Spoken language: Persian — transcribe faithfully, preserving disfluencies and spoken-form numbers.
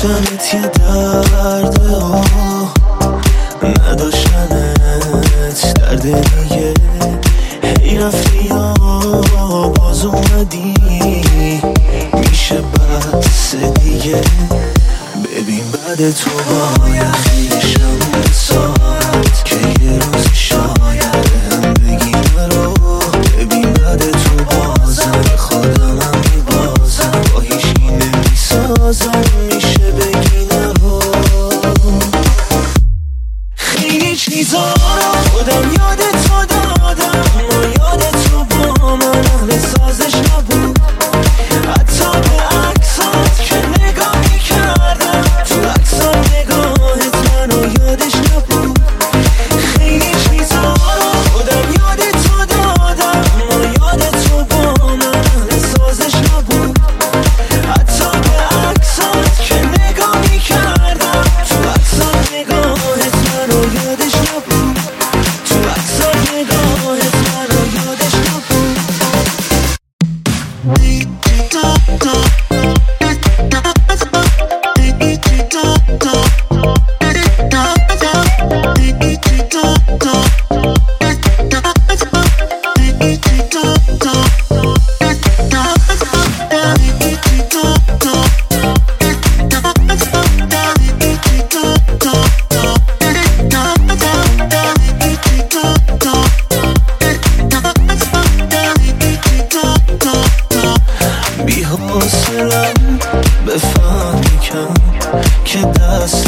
داشتنت یه درده ها، نداشتنت درد دیگه. هی رفتی یا باز اومدی، میشه بس دیگه. ببین بعد تو باید خیلیشم بسارت که یه روز شاید هم بگی نرو. ببین بعد تو بازم خودم هم میبازم، با هیچی نمیسازم، میشه بگی نرو. خیلی چیزا رو خودم یاد تو دادم، اما یاد تو با من اهل سازش نبود. حتی به عکسات که نگاه میکردم، تو عکسات نگاهت منو یادش نبود. خیلی چیزا رو خودم یاد تو دادم، اما یاد تو با من اهل سازش نبود. حتی به عکسات که نگاه میکردم، تو عکسات نگاهت منو یادش نبود. تو عکسات نگاهت منو یادش نبود. بی حوصله‌ام بفهمی کم که دست